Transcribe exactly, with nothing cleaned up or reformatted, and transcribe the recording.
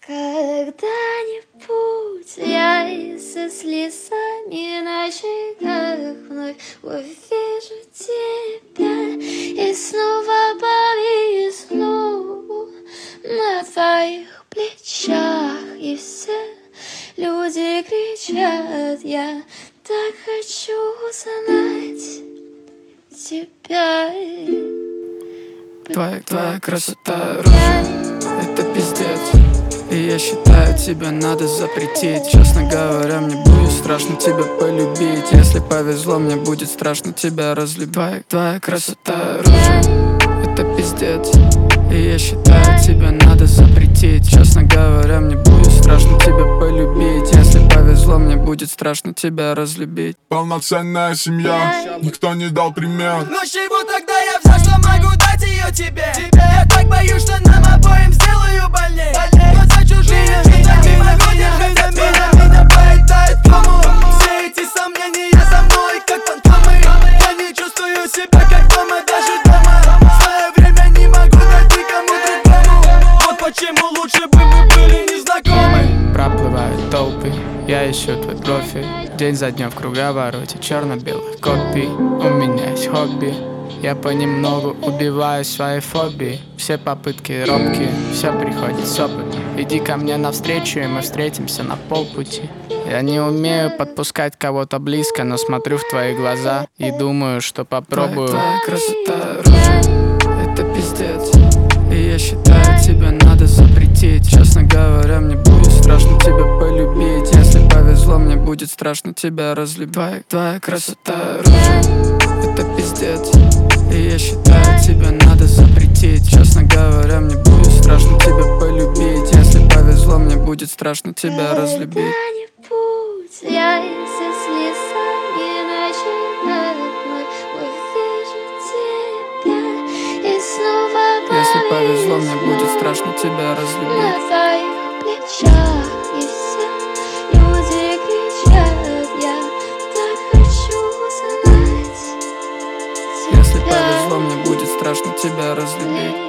Когда-нибудь я со слезами на щеках вновь увижу тебя и снова повисну на твоих плечах, и все люди кричат: я так хочу знать тебя. Твоя, твоя красота, рожа, это пиздец. И я считаю, тебе надо запретить. Честно говоря, мне будет страшно тебя полюбить. Если повезло, мне будет страшно тебя разлюбить. Твоя, твоя красота, рожа, это пиздец. И я считаю, тебе надо запретить. Честно говоря, мне будет страшно тебя полюбить. Если повезло, мне будет страшно тебя разлюбить. Полноценная семья, никто не дал пример. Но с чего тогда я взял, что могу дать ее тебе? Я так боюсь, что нам обоим сделаю больней. Но за чужие жизни не могу держать обида. Меня поедает кому? Все эти сомнения за мной, как фантомы. Я не чувствую себя как дома, даже дома. В свое время не могу дать никому другому. Вот почему лучше бы мы были незнакомы. Проплывают толпы, я ищу твой профиль. День за днем в круговороте черно-белых копий. У меня есть хобби, я понемногу убиваю свои фобии. Все попытки робкие, все приходит с опытом. Иди ко мне навстречу, и мы встретимся на полпути. Я не умею подпускать кого-то близко, но смотрю в твои глаза и думаю, что попробую. Твоя, твоя красота, рожа, это пиздец. И я считаю, тебе надо запретить. Честно говоря, мне будет страшно тебя полюбить. Если повезло, мне будет страшно тебя разлюбить. Твоя, твоя красота, рожа, это пиздец. И я считаю, тебе надо запретить. Честно говоря, мне будет страшно тебя полюбить. Если повезло, мне будет страшно тебя разлюбить. Когда-нибудь я со слезами на щеках вновь увижу тебя и снова Если повезло, мне будет страшно тебя разлюбить. на твоих плечах, и все люди кричат: я так хочу знать тебя. Если повезло, мне будет страшно тебя разлюбить.